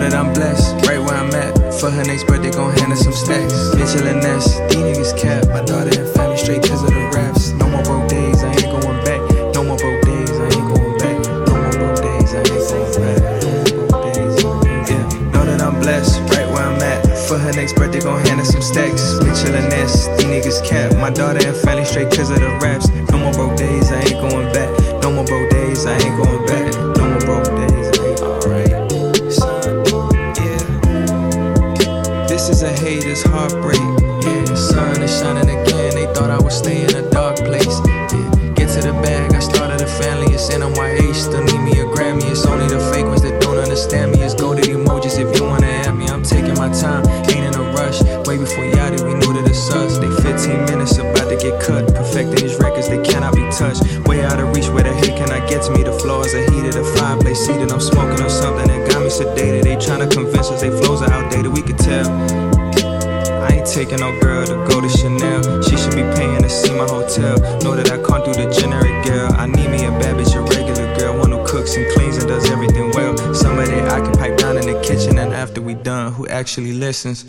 that I'm blessed, right where I'm at. For her next birthday, gon' hand her some stacks. Mitchell and Ness, these niggas cap. My daughter and family straight cause of the raps. No more broke days, I ain't going back. No more broke days, I ain't going back. No more broke days, I ain't going back. No more broke days, yeah. Know that I'm blessed, right where I'm at. For her next birthday, gon' hand her some stacks. Mitchell and Ness, these niggas cap. My daughter and family straight cause of the raps. No more broke days, I ain't going back. No more broke days, I ain't going back. No more broke days, I ain't alright. Son, yeah. This is a hater's heartbreak. Yeah, sun is shining again. They thought I would stay in a dark place. Yeah, get to the bag, I started a family. It's NYH, still need me a Grammy. It's only the fake ones that don't understand me. It's goated emojis if you wanna add me. I'm taking my time, ain't in a rush. Way before Yachty, we knew that it's us. They 15 minutes about to get cut. Perfecting these records, they cannot be touched. Way out of reach, where the hell can I get to me? The floors are heated, the fireplace seated. I'm smoking on something that got me sedated. They tryna convince us they flows are outdated, we could tell. I ain't taking no girl to go to Chanel. She should be paying to see my hotel. Know that I can't do the generic girl. I need me a bad bitch, a regular girl. One who cooks and cleans and does everything well. Somebody I can pipe down in the kitchen, and after we done, who actually listens.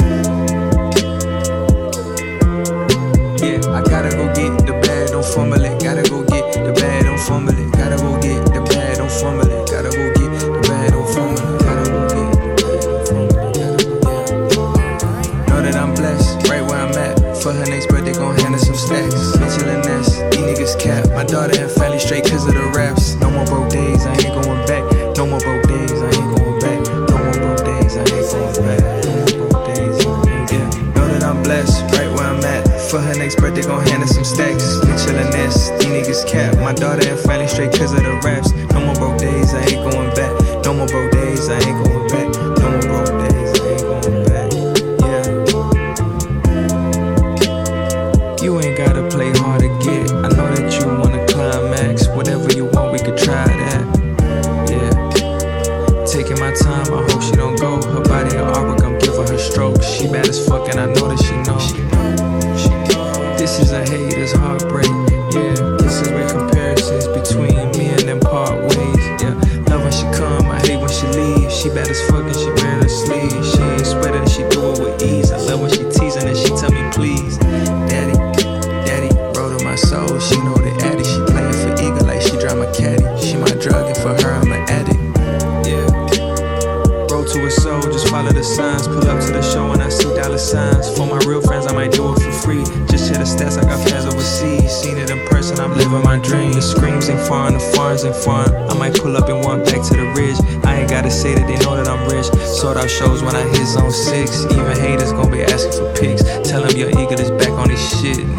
Yeah, I gotta go get the bag, don't fumble it. Gotta go get the bag, don't fumble it. Gotta go get the bag, don't fumble it. Gotta go get the bag, don't fumble it. Gotta go get the bag, don't fumble it. Gotta go get. Know that I'm blessed, right where I'm at. For her next birthday, gon' hand her some stacks. Mitchell and Ness, these niggas cap. My daughter and family straight cause of the raps. No more broke days, I ain't going back. No more broke days, I ain't going back. No more broke days, I ain't going back. No more broke days, yeah. Know that I'm blessed, right where I'm at. For her next birthday, gon' hand her some stacks. Mitchell and Ness, these niggas cap. My daughter and family straight cause of the raps. No more broke days, I ain't going back. No more broke days, I ain't going back. No more broke days, I ain't going back. Yeah. You ain't gotta play hard to get. I know that you wanna climax. Whatever you want, we could try that. Yeah. Taking my time, I hope she don't go. Her body an artwork, I'm giving her strokes. She bad as fuck and I know that she knows. This is a hater's heartbreak, yeah. This is where comparisons between me and them part ways, yeah. Love when she come, I hate when she leave. She bad as fuck and she wearing her sleeve. She ain't sweating, she do it with ease. I love when she teasing and she tell me please. Daddy, daddy, wrote on my soul. She know the addict, she playing for eagle like she drive my caddy. She my drug and for her I'm an addict, yeah. Road to a soul, just follow the signs. Pull up to the show and I see dollar signs. For my real friends, I might do it for free. Just check the stats, I got fans overseas. Seen it in person, I'm living my dream. The screams ain't fun, the farms ain't fun. I might pull up and walk back to the ridge. I ain't gotta say that they know that I'm rich. Sold out shows when I hit zone 6. Even haters gon' be asking for pics. Tell them your ego is back on this shit.